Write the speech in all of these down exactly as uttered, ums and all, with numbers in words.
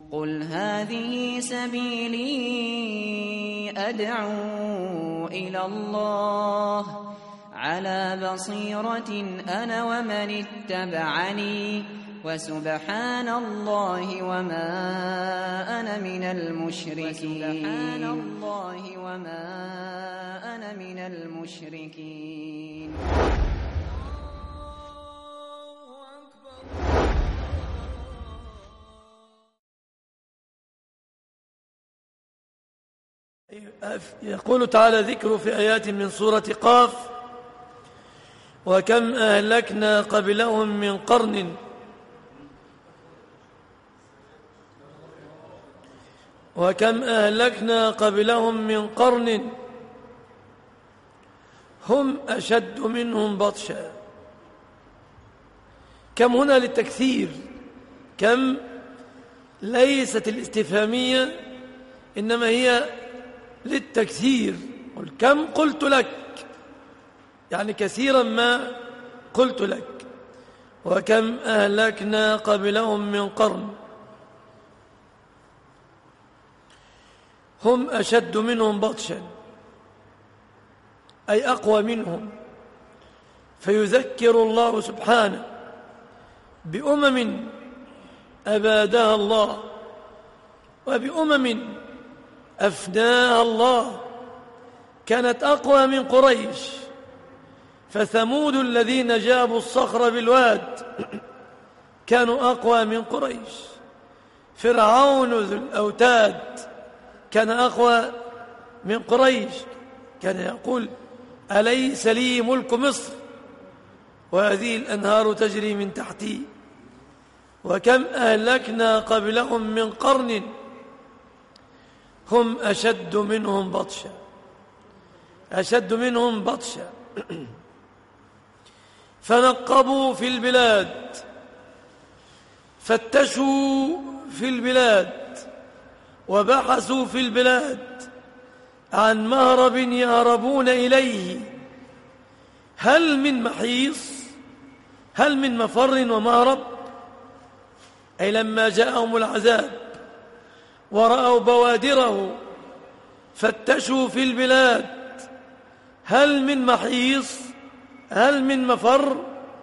قل هذه سبيلي أدعو إلى الله على بصيرة أنا ومن اتبعني وسبحان الله وما أنا من المشركين سبحان الله وما أنا من المشركين. يقول تعالى ذكر في آيات من سورة قاف: وكم أهلكنا قبلهم من قرن وكم أهلكنا قبلهم من قرن هم أشد منهم بطشا. كم هنا للتكثير، كم ليست الاستفهامية إنما هي للتكثير. قل كم قلت لك، يعني كثيرا ما قلت لك. وكم أهلكنا قبلهم من قرن هم أشد منهم بطشا، أي أقوى منهم. فيذكر الله سبحانه بأمم أبادها الله وبأمم أفناها الله كانت أقوى من قريش. فثمود الذين جابوا الصخر بالواد كانوا أقوى من قريش. فرعون ذو الأوتاد كان أقوى من قريش، كان يقول: أليس لي ملك مصر وهذه الأنهار تجري من تحتي. وكم أهلكنا قبلهم من قرن هم أشد منهم بطشا، أشد منهم بطشا. فنقبوا في البلاد، فتشوا في البلاد وبحثوا في البلاد عن مهرب يهربون إليه، هل من محيص، هل من مفر ومهرب. أي لما جاءهم العذاب ورأوا بوادره فتشوا في البلاد هل من محيص، هل من مفر.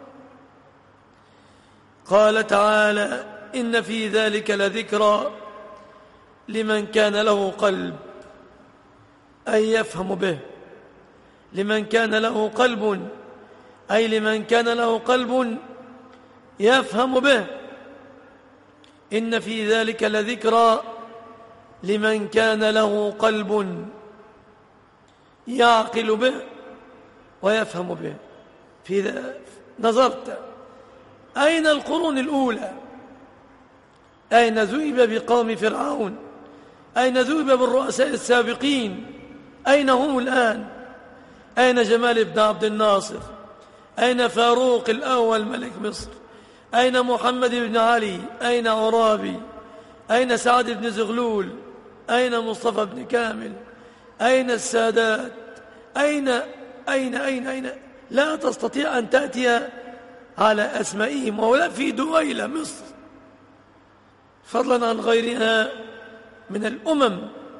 قال تعالى: إن في ذلك لذكرى لمن كان له قلب، أي يفهم به. لمن كان له قلب، أي لمن كان له قلب يفهم به. إن في ذلك لذكرى لمن كان له قلب يعقل به ويفهم به. في ذا نظرت أين القرون الأولى؟ أين ذئب بقوم فرعون؟ أين ذئب بالرؤساء السابقين؟ أين هم الآن؟ أين جمال بن عبد الناصر؟ أين فاروق الأول ملك مصر؟ أين محمد بن علي؟ أين عرابي؟ أين سعد بن زغلول؟ أين مصطفى بن كامل؟ أين السادات؟ أين أين أين أين لا تستطيع أن تأتي على أسمائهم، ولا في دويلة مصر، فضلا عن غيرها من الأمم.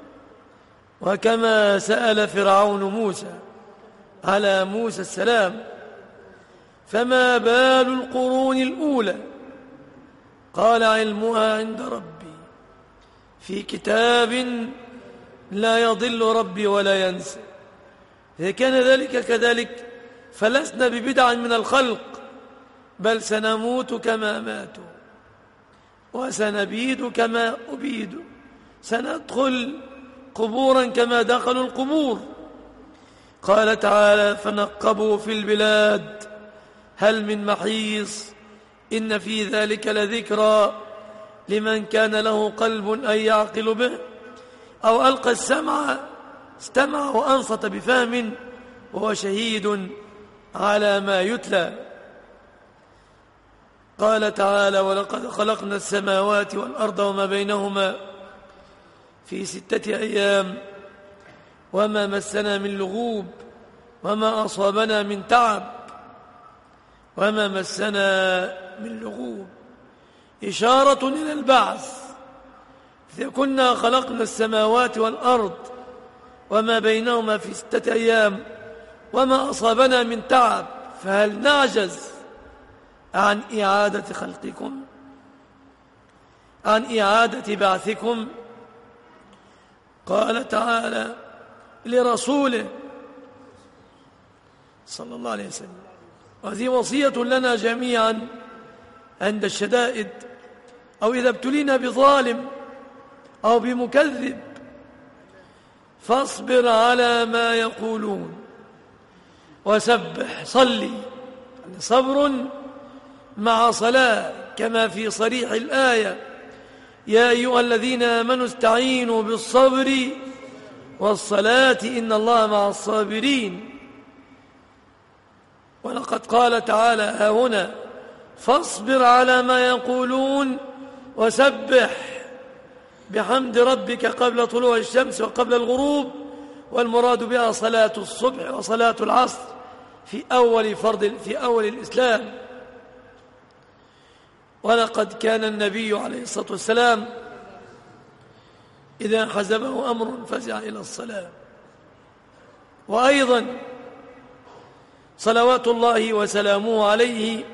وكما سأل فرعون موسى على موسى السلام: فما بال القرون الأولى؟ قال: علمها عند ربي في كتاب لا يضل ربي ولا ينسى. إذا كان ذلك كذلك فلسنا ببدع من الخلق، بل سنموت كما ماتوا وسنبيد كما أبيدوا، سندخل قبورا كما دخلوا القبور. قال تعالى: فنقبوا في البلاد هل من محيص. إن في ذلك لذكرى لمن كان له قلب أن يعقل به، أو ألقى السمع استمع وأنصت بفهم وهو شهيد على ما يتلى. قال تعالى: ولقد خلقنا السماوات والأرض وما بينهما في ستة أيام وما مسنا من لغوب وما أصابنا من تعب وما مسنا من لغوب. إشارة إلى البعث إذا كنا خلقنا السماوات والأرض وما بينهما في ستة أيام وما أصابنا من تعب، فهل نعجز عن إعادة خلقكم، عن إعادة بعثكم؟ قال تعالى لرسوله صلى الله عليه وسلم، وهذه وصية لنا جميعا عند الشدائد أو إذا ابتلينا بظالم أو بمكذب، فاصبر على ما يقولون وسبح، صلي، يعني صبر مع صلاة، كما في صريح الآية: يا أيها الذين آمنوا استعينوا بالصبر والصلاة إن الله مع الصابرين. ولقد قال تعالى ها هنا: فاصبر على ما يقولون وسبح بحمد ربك قبل طلوع الشمس وقبل الغروب، والمراد بها صلاة الصبح وصلاة العصر في أول فرض في أول الإسلام. ولقد كان النبي عليه الصلاة والسلام إذا حزبه أمر فزع إلى الصلاة. وأيضا صلوات الله وسلامه عليه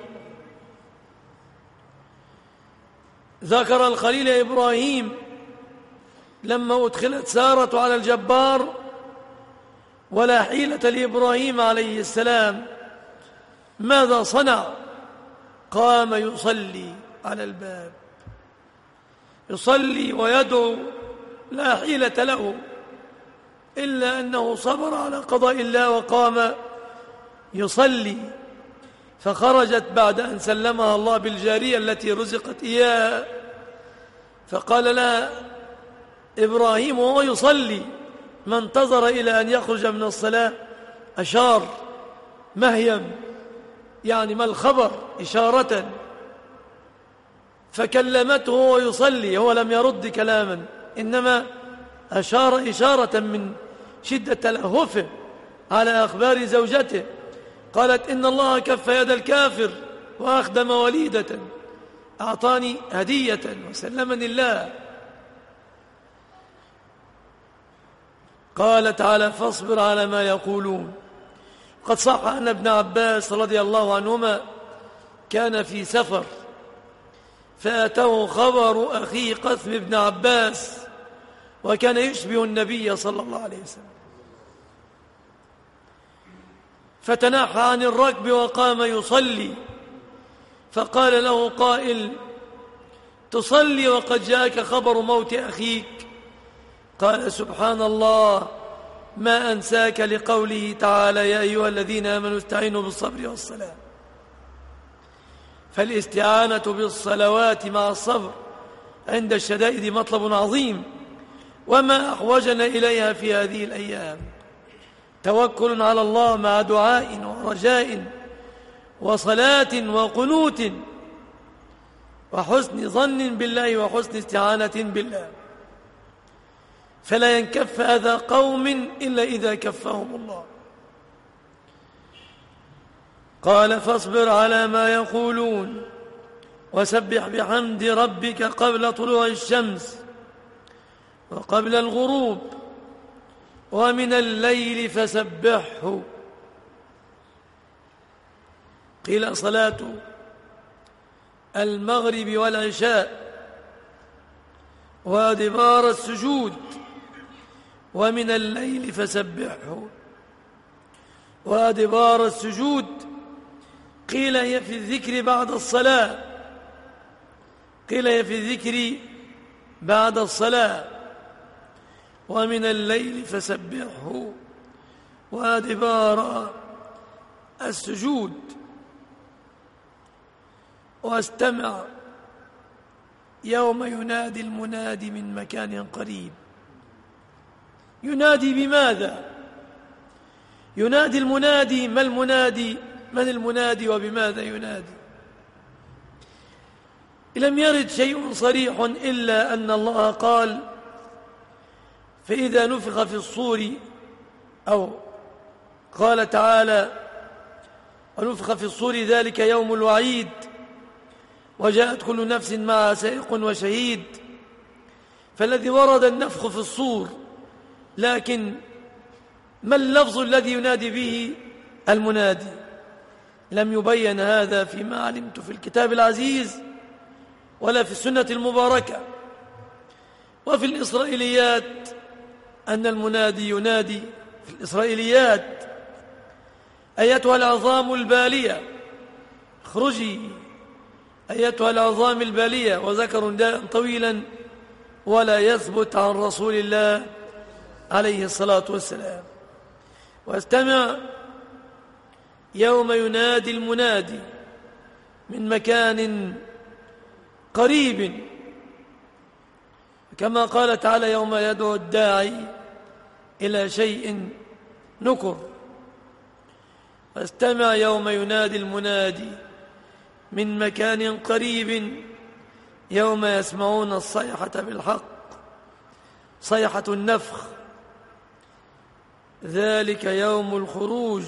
ذكر الخليل إبراهيم لما أدخلت سارة على الجبار ولا حيلة لإبراهيم عليه السلام، ماذا صنع؟ قام يصلي على الباب، يصلي ويدعو، لا حيلة له إلا أنه صبر على قضاء الله وقام يصلي. فخرجت بعد أن سلمها الله بالجارية التي رزقت إياها، فقال لها إبراهيم وهو يصلي ما انتظر إلى أن يخرج من الصلاة، أشار مهيم، يعني ما الخبر، إشارة، فكلمته وهو يصلي، هو لم يرد كلاما إنما أشار إشارة من شدة تلهفه على أخبار زوجته. قالت: إن الله كف يد الكافر وأخدم وليدة، أعطاني هدية وسلمني الله. قال تعالى: فاصبر على ما يقولون. قد صح أن ابن عباس رضي الله عنهما كان في سفر فأتاه خبر أخيه قثم بن عباس، وكان يشبه النبي صلى الله عليه وسلم، فتناحى عن الركب وقام يصلي، فقال له قائل: تصلي وقد جاءك خبر موت أخيك؟ قال: سبحان الله، ما أنساك لقوله تعالى: يا أيها الذين آمنوا استعينوا بالصبر والصلاة. فالاستعانة بالصلوات مع الصبر عند الشدائد مطلب عظيم، وما أحوجنا إليها في هذه الأيام توكل على الله مع دعاء ورجاء وصلاة وقنوت وحسن ظن بالله وحسن استعانة بالله، فلا ينكف أذى قوم إلا إذا كفهم الله. قال: فاصبر على ما يقولون وسبح بحمد ربك قبل طلوع الشمس وقبل الغروب ومن الليل فسبحه. قيل صلاة المغرب والعشاء وأدبار السجود، ومن الليل فسبحه. وأدبار السجود قيل هي في الذكر بعد الصلاة، قيل هي في الذكر بعد الصلاة. ومن الليل فسبحه وأدبار السجود. واستمع يوم ينادي المنادي من مكان قريب. ينادي بماذا؟ ينادي المنادي، ما المنادي؟ من المنادي وبماذا ينادي؟ لم يرد شيء صريح إلا أن الله قال: فإذا نفخ في الصور، أو قال تعالى: ونفخ في الصور ذلك يوم الوعيد وجاءت كل نفس معها سائق وشهيد. فالذي ورد النفخ في الصور، لكن ما اللفظ الذي ينادي به المنادي؟ لم يبين هذا فيما علمت في الكتاب العزيز ولا في السنة المباركة. وفي الإسرائيليات أن المنادي ينادي في الإسرائيليات: أيتها العظام البالية اخرجي، أيتها العظام البالية، وذكر نداء طويلا ولا يثبت عن رسول الله عليه الصلاة والسلام. واستمع يوم ينادي المنادي من مكان قريب، كما قال تعالى: يوم يدعو الداعي إلى شيء نكر. واستمع يوم ينادي المنادي من مكان قريب يوم يسمعون الصيحة بالحق، صيحة النفخ، ذلك يوم الخروج،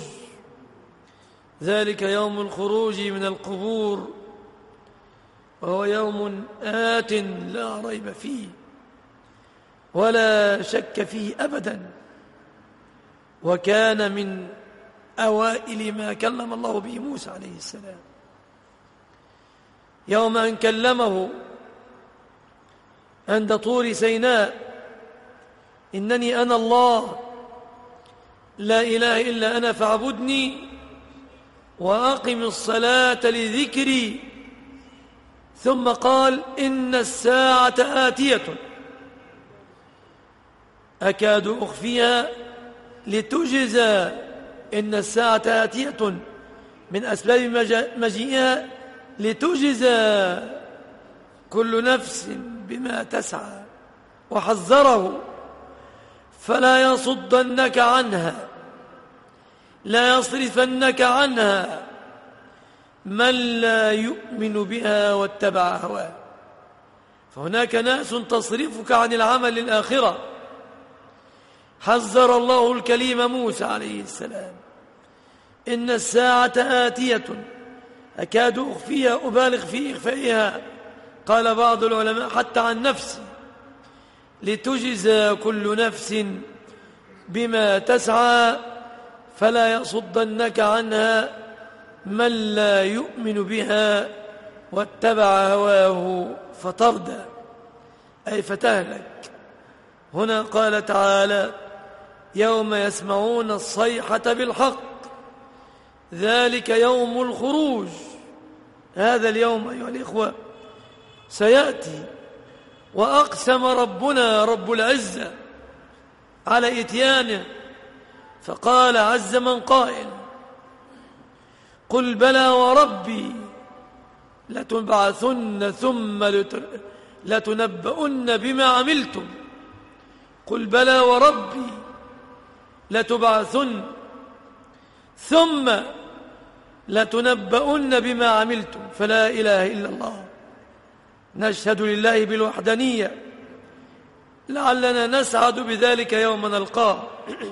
ذلك يوم الخروج من القبور، وهو يوم آت لا ريب فيه ولا شك فيه أبدا، وكان من أوائل ما كلم الله به موسى عليه السلام، يوم أن كلمه عند طور سيناء: إنني أنا الله لا إله إلا أنا فاعبدني وأقم الصلاة لذكري. ثم قال: إن الساعة آتية أكاد أخفيها لتجزى. إن الساعة آتية من أسباب مجيئها لتجزى كل نفس بما تسعى. وحذره: فلا يصدنك عنها، لا يصرفنك عنها من لا يؤمن بها واتبع هواه. فهناك ناس تصرفك عن العمل للآخرة. حذر الله الكليم موسى عليه السلام: إن الساعة آتية أكاد أخفيها، أبالغ في إخفائها، قال بعض العلماء حتى عن نفسي، لتجزى كل نفس بما تسعى فلا يصدنك عنها من لا يؤمن بها واتبع هواه فتردى، أي فتهلك. هنا قال تعالى: يوم يسمعون الصيحة بالحق، ذلك يوم الخروج. هذا اليوم أيها الإخوة سيأتي، وأقسم ربنا رب العزة على إتيانه، فقال عز من قائل: قل بلى وربي لتبعثن ثم لتنبؤن بما عملتم. قل بلى وربي لتبعثن ثم لتنبؤن بما عملتم. فلا إله إلا الله، نشهد لله بالوحدانية لعلنا نسعد بذلك يوم نلقاه،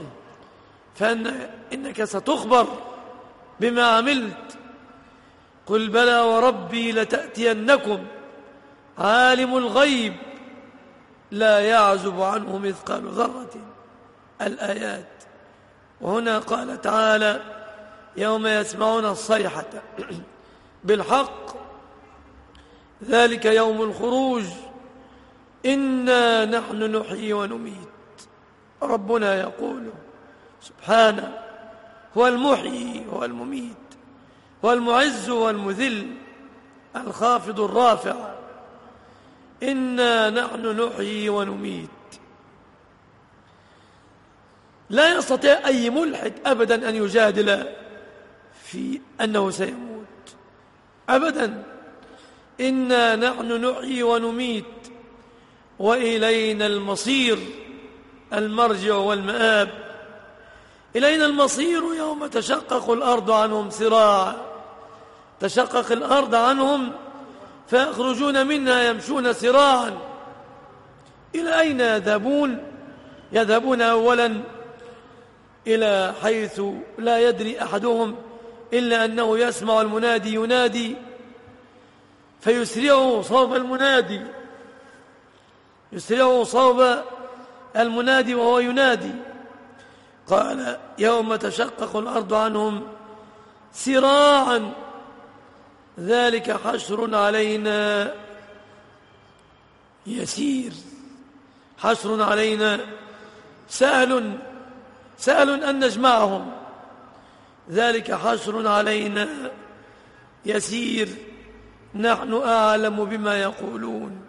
فإنك ستخبر بما عملت. قل بلى وربي لتأتينكم عالم الغيب لا يعزب عنه مثقال ذرة. الآيات. وهنا قال تعالى: يوم يسمعون الصيحة بالحق، ذلك يوم الخروج، إنا نحن نحيي ونميت. ربنا يقول سبحانه: هو المحيي هو المميت، هو المعز والمذل، الخافض الرافع. إنا نحن نحيي ونميت. لا يستطيع أي ملحد أبدا أن يجادل في أنه سيموت أبدا. إنا نحن نحيي ونميت وإلينا المصير، المرجع والمآب. إلينا المصير يوم تشقق الأرض عنهم سراعا، تشقق الأرض عنهم فيخرجون منها يمشون سراعا. إلى أين يذهبون؟ يذهبون أولا إلى حيث لا يدري أحدهم إلا أنه يسمع المنادي ينادي فيسرعه صوب المنادي يسرع صوب المنادي وهو ينادي. قال يوم تشقق الأرض عنهم سراعا ذلك حشر علينا يسير. حشر علينا سهل سهل أن نجمعهم، ذلك حشر علينا يسير نحن أعلم بما يقولون.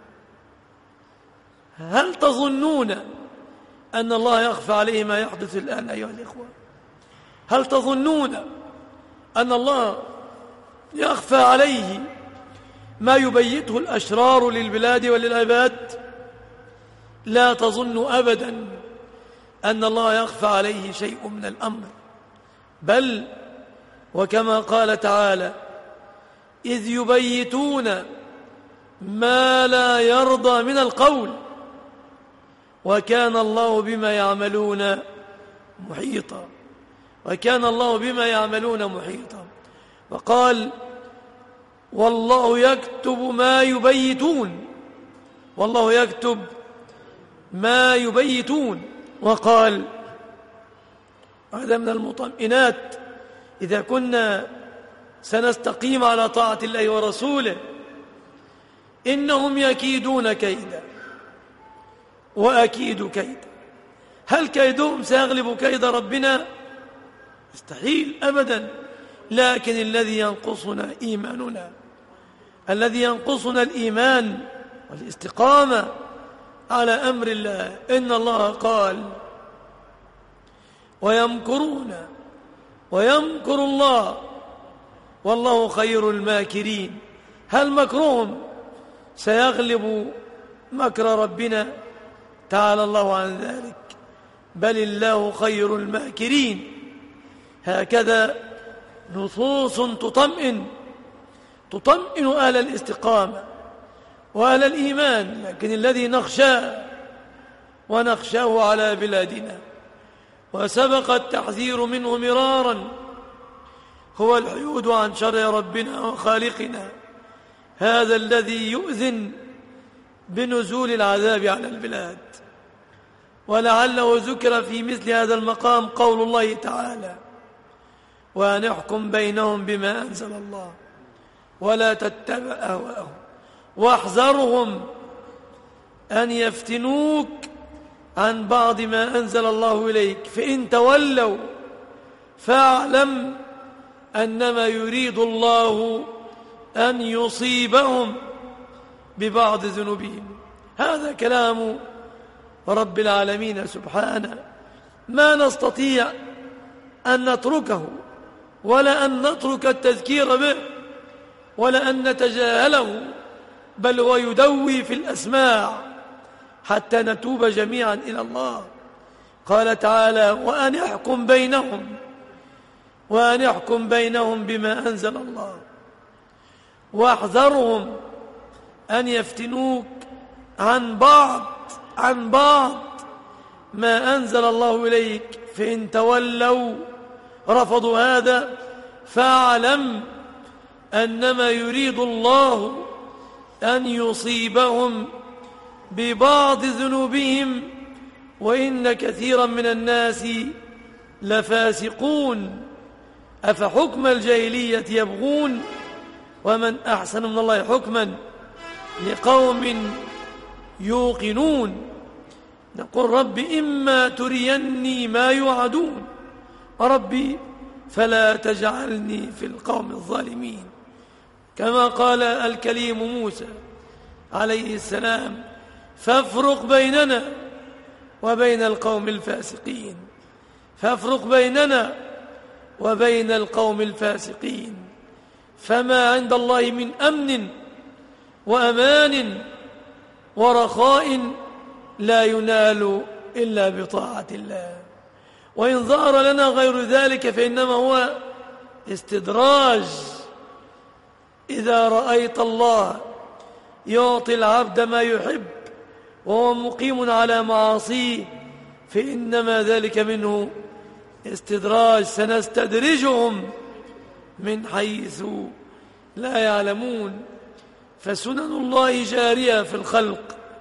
هل تظنون أن الله يخفى عليه ما يحدث الآن أيها الإخوة؟ هل تظنون أن الله يخفى عليه ما يبيته الأشرار للبلاد وللعباد؟ لا تظن أبدا أن الله يخفى عليه شيء من الأمر، بل وكما قال تعالى إذ يبيتون ما لا يرضى من القول وكان الله بما يعملون محيطا. وكان الله بما يعملون محيطا. وقال والله يكتب ما يبيتون، والله يكتب ما يبيتون. وقال هذا من المطمئنات إذا كنا سنستقيم على طاعة الله ورسوله، إنهم يكيدون كيدا وأكيد كيدا. هل كيدهم سيغلب كيد ربنا؟ مستحيل أبدا. لكن الذي ينقصنا إيماننا، الذي ينقصنا الإيمان والاستقامة على أمر الله. إن الله قال ويمكرون ويمكر الله والله خير الماكرين. هل مكرهم سيغلب مكر ربنا؟ تعالى الله عن ذلك، بل الله خير الماكرين. هكذا نصوص تطمئن تطمئن أهل الاستقامة وأهل الإيمان. لكن الذي نخشاه ونخشاه على بلادنا وسبق التحذير منه مرارا هو الحيود عن شر ربنا وخالقنا، هذا الذي يؤذن بنزول العذاب على البلاد. ولعله ذكر في مثل هذا المقام قول الله تعالى وأن احكم بينهم بما أنزل الله ولا تتبع أهواءهم واحذرهم أن يفتنوك عن بعض ما أنزل الله إليك فإن تولوا فاعلم أنما يريد الله أن يصيبهم ببعض ذنوبهم. هذا كلام رب العالمين سبحانه، ما نستطيع أن نتركه ولا أن نترك التذكير به ولا أن نتجاهله، بل هو يدوي في الأسماع حتى نتوب جميعا إلى الله. قال تعالى وأن يحكم بينهم وأن يحكم بينهم بما أنزل الله واحذرهم أن يفتنوك عن بعض عن بعض ما أنزل الله إليك فإن تولوا رفضوا هذا فاعلم أنما يريد الله أن يصيبهم ببعض ذنوبهم وإن كثيرا من الناس لفاسقون أفحكم الجاهلية يبغون ومن أحسن من الله حكما لقوم يوقنون. نقول رب إما تريني ما يوعدون ربي فلا تجعلني في القوم الظالمين، كما قال الكليم موسى عليه السلام فافرق بيننا وبين القوم الفاسقين، فافرق بيننا وبين القوم الفاسقين. فما عند الله من أمن وأمان ورخاء لا ينال إلا بطاعة الله، وإن ظهر لنا غير ذلك فإنما هو استدراج. إذا رأيت الله يعطي العبد ما يحب وهو مقيم على معاصيه فإنما ذلك منه استدراج، سنستدرجهم من حيث لا يعلمون. فسنن الله جارية في الخلق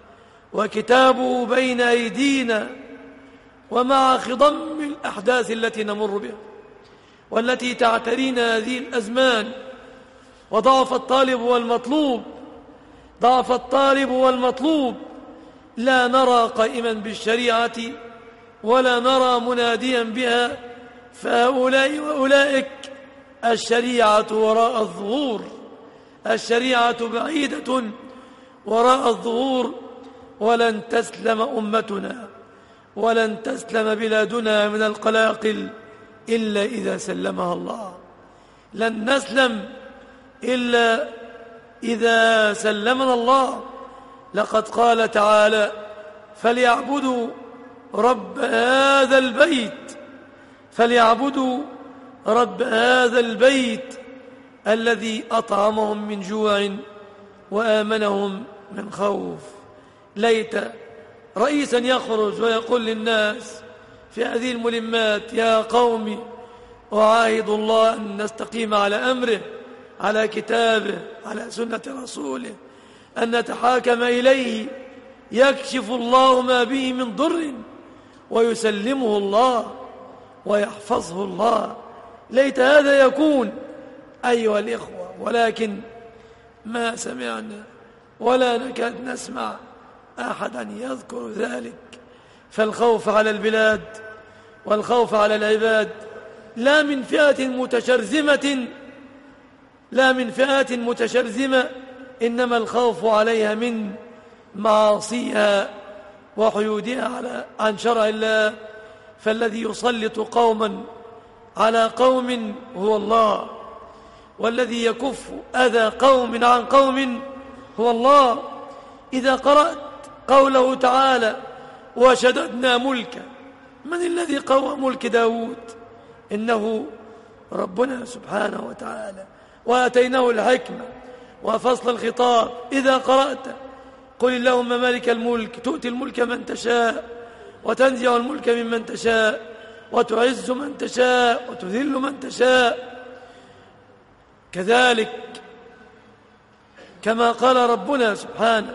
وكتابه بين أيدينا، ومع خضم الأحداث التي نمر بها والتي تعترينا هذه الأزمان، وضعف الطالب والمطلوب ضعف الطالب والمطلوب لا نرى قائما بالشريعة ولا نرى مناديا بها، فهؤلاء وأولئك الشريعة وراء الظهور، الشريعة بعيدة وراء الظهور، ولن تسلم أمتنا ولن تسلم بلادنا من القلاقل إلا إذا سلمها الله. لن نسلم إلا إذا سلمنا الله. لقد قال تعالى: فليعبدوا رب هذا البيت فليعبدوا رب هذا البيت الذي أطعمهم من جوع وآمنهم من خوف. ليت رئيسا يخرج ويقول للناس في هذه الملمات: يا قوم أعاهد الله أن نستقيم على أمره، على كتابه، على سنة رسوله، أن نتحاكم إليه، يكشف الله ما به من ضر ويسلمه الله ويحفظه الله. ليت هذا يكون أيها الإخوة، ولكن ما سمعنا ولا نكاد نسمع أحدا يذكر ذلك. فالخوف على البلاد والخوف على العباد لا من فئة متشرذمة لا من فئات متشرذمة إنما الخوف عليها من معاصيها وحيودها على عن شرع الله. فالذي يسلط قوما على قوم هو الله، والذي يكف أذى قوم عن قوم هو الله. إذا قرأت قوله تعالى: وشددنا ملكه، من الذي قوى ملك داود؟ إنه ربنا سبحانه وتعالى، وآتيناه الحكمة وفصل الخطاب. إذا قرأت: قل اللهم مالك الملك تؤتي الملك من تشاء وتنزع الملك ممن تشاء وتعز من تشاء وتذل من تشاء. كذلك كما قال ربنا سبحانه: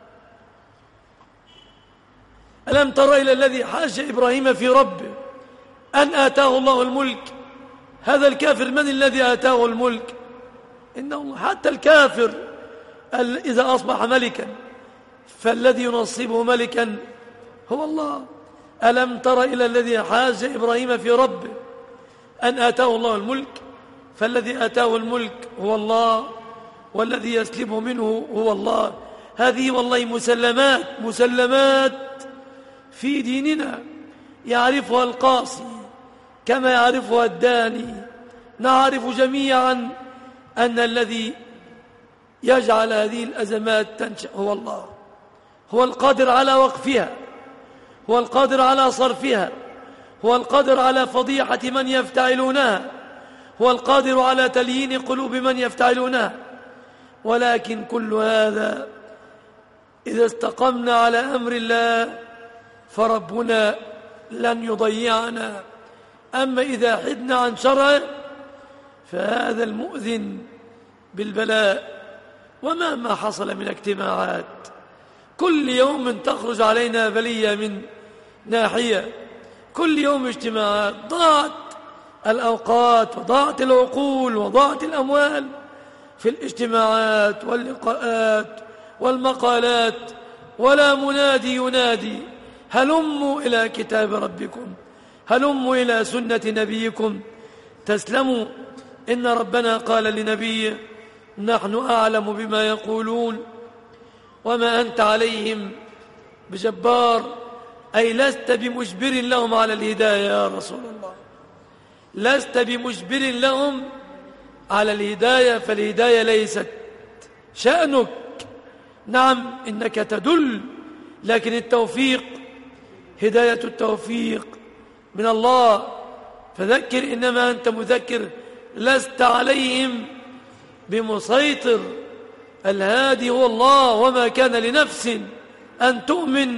ألم تر إلى الذي حاج إبراهيم في ربه أن آتاه الله الملك. هذا الكافر من الذي آتاه الملك؟ إنه حتى الكافر إذا أصبح ملكا فالذي ينصبه ملكا هو الله. ألم تر إلى الذي حاج إبراهيم في ربه أن آتاه الله الملك، فالذي آتاه الملك هو الله، والذي يسلبه منه هو الله. هذه والله مسلمات مسلمات في ديننا يعرفها القاصي كما يعرفها الداني. نعرف جميعا أن الذي يجعل هذه الأزمات تنشأ هو الله، هو القادر على وقفها، هو القادر على صرفها، هو القادر على فضيحة من يفتعلونها، هو القادر على تليين قلوب من يفتعلونها. ولكن كل هذا إذا استقمنا على أمر الله فربنا لن يضيعنا. أما إذا حدنا عن شرعه فهذا المؤذن بالبلاء. ومهما حصل من اجتماعات كل يوم تخرج علينا بلية من ناحية، كل يوم اجتماعات، ضاعت الأوقات وضاعت العقول وضاعت الأموال في الاجتماعات واللقاءات والمقالات، ولا منادي ينادي: هلموا إلى كتاب ربكم، هلموا إلى سنة نبيكم تسلموا. إن ربنا قال لنبيه: نحن أعلم بما يقولون وما أنت عليهم بجبار، أي لست بمجبر لهم على الهداية يا رسول الله، لست بمجبر لهم على الهداية، فالهداية ليست شأنك. نعم إنك تدل، لكن التوفيق، هداية التوفيق من الله. فذكر إنما أنت مذكر، لست عليهم بمسيطر. الهادي هو الله، وما كان لنفس أن تؤمن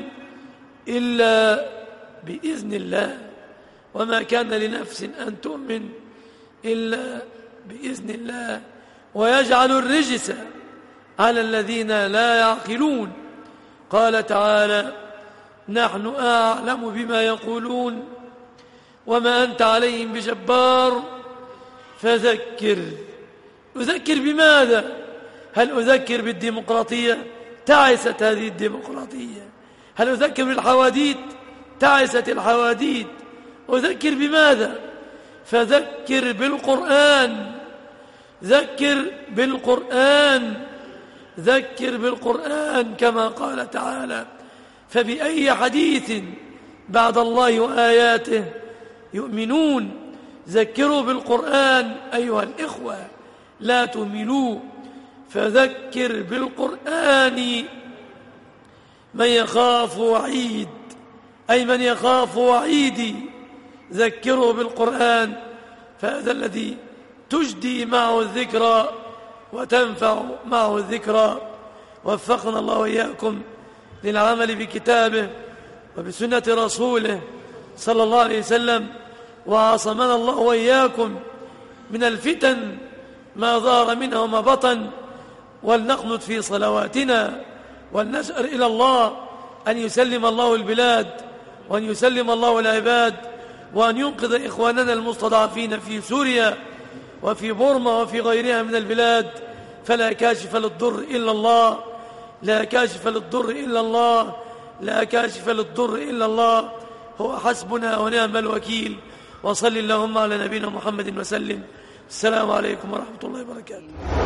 إلا بإذن الله، وما كان لنفس أن تؤمن إلا بإذن الله. ويجعل الرجس على الذين لا يعقلون. قال تعالى: نحن أعلم بما يقولون وما أنت عليهم بجبار فذكر. أذكر بماذا؟ هل أذكر بالديمقراطية؟ تعست هذه الديمقراطية. هل أذكر بالحواديت؟ تعست الحواديت. أذكر بماذا؟ فذكر بالقرآن. ذكر بالقرآن. ذكر بالقرآن كما قال تعالى: فبأي حديث بعد الله وآياته يؤمنون. ذكروا بالقرآن أيها الإخوة، لا تهملوا. فذكر بالقرآن من يخاف وعيد، أي من يخاف وعيدي. ذكروا بالقرآن، فهذا الذي تجدي معه الذكرى وتنفع معه الذكرى. وفقنا الله وإياكم للعمل بكتابه وبسنة رسوله صلى الله عليه وسلم، وعصمنا الله وإياكم من الفتن ما ظهر منها وما بطن. ولنقنط في صلواتنا ولنسأل إلى الله أن يسلم الله البلاد وأن يسلم الله العباد، وأن ينقذ إخواننا المستضعفين في سوريا وفي بورما وفي غيرها من البلاد. فلا كاشف للضر إلا الله، لا كاشف للضر إلا الله، لا كاشف للضر إلا الله. هو حسبنا ونعم الوكيل. وصل اللهم على نبينا محمد وسلم. السلام عليكم ورحمة الله وبركاته.